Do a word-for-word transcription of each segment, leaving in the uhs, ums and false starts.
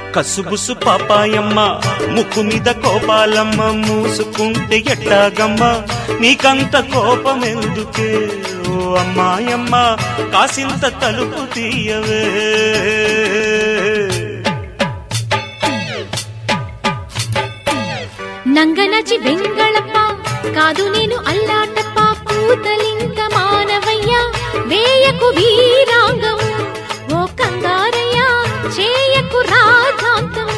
కసుబుసు పాపాయమ్మ ముక్కు మీద కోపాలమ్మ మూసుకుంటే ఎట్టాగమ్మ నీకంత కోపమెందుకే ఓ అమ్మాయమ్మ కాసింత తలుపు తీయవే నంగనచి వెంగళప్ప కాదు నేను అల్లాటప్ప పూతలింక మానవయ్య వేయకు వీరాంగం ఓ కంగారయ్య చేయకు రాధాంతం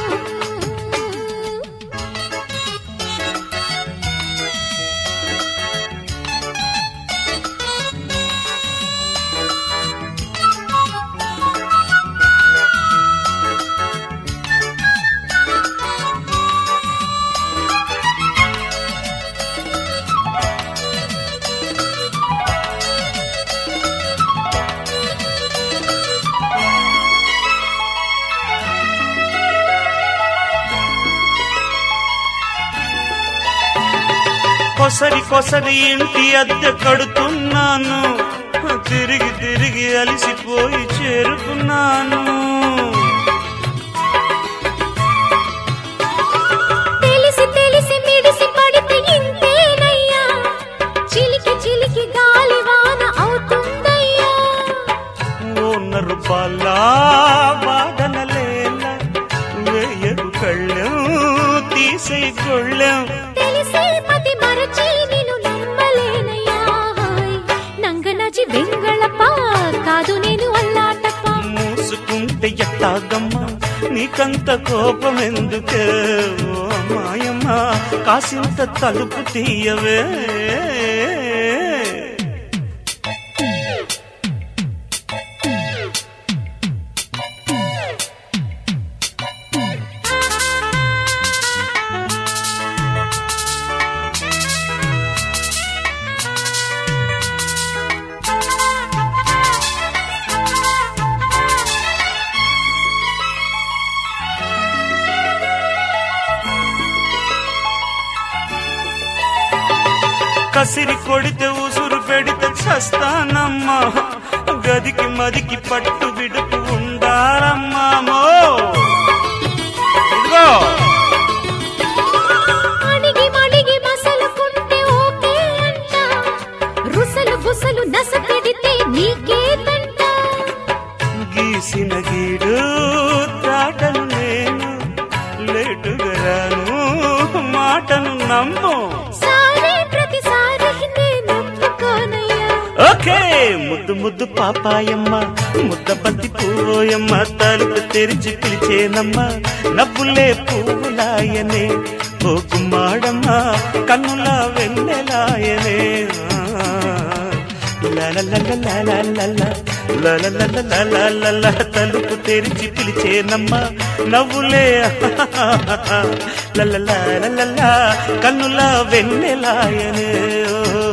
కొసరి కొసరి ఇంటి అద్దె కడుతున్నాను తిరిగి తిరిగి అలిసిపోయి చేరుకున్నాను తెలిసి తెలిసి మిడిసి పడితే ఇంతేనయ్యా చిలికి చిలికి గాలి వాన అవుతుందయ్యా ఓన్న రూపాల వాదనలేల వేయరు కళ్ళం తీసే కొళ్ళం వెంగళప్ప కాదు నేను అల్లాటప్ప మూసుకుంటే ఎట్టాగమ్మ నీకంత కోపమెందుకే ఓ అమ్మాయమ్మ కాసింత తలుపు తీయవే కసిరి కొడితే ఉసురు పెడితే చస్తానమ్మా గదికి మదికి పట్టు విడుపు ఉండాలమ్మామో అడిగి మడిగి మసలుకుంటే ఓకే అంట రుసలు గుసలు నస పెడితే నీకేదంట గీసిన గీడు దాటను నేను లేటుగా రాను మాటను నమ్ము ఓకే ముద్దు ముద్దు పాపాయమ్మ ముద్ద బంతి పూయమ్మ తలుపు తెరిచి పిలిచేనమ్మ నవ్వులే పువ్వులాయనే ఓ గుమ్మాడమ్మ కన్నుల వెన్నెలాయనే తలుపు తెరిచి పిలిచేనమ్మ నవ్వులే లల్ల కన్నుల వెన్నెలాయనే